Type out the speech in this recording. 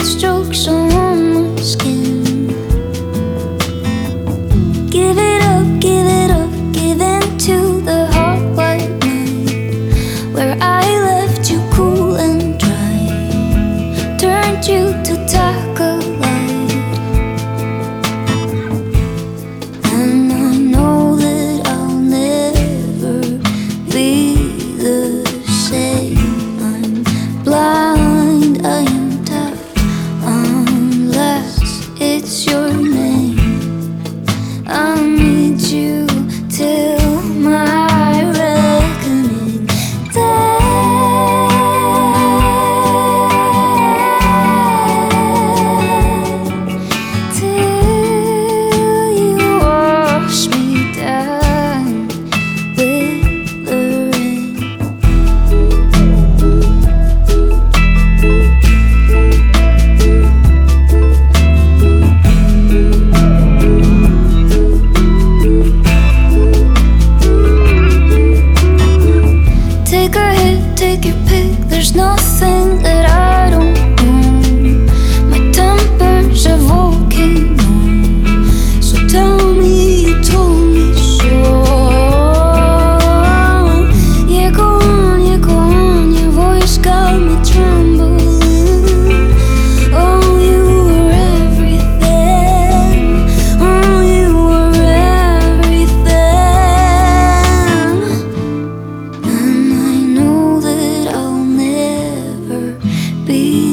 strokes on my skin. Give it up, give it up, give in to the hot white night where I left you cool and dry, turned you to tackle light. And I know that I'll never be the same. I'm blind, I am deaf, unless it's your name. I need you till my reckoning day, till you wash me down with the rain. Take a hit, take your pick, there's nothing that I don't own. My temper's a volcano, so tell me you told me so. Yeah, go on, your voice got me trembling. Oh, you were everything, oh, you were everything. And I know that I'll never be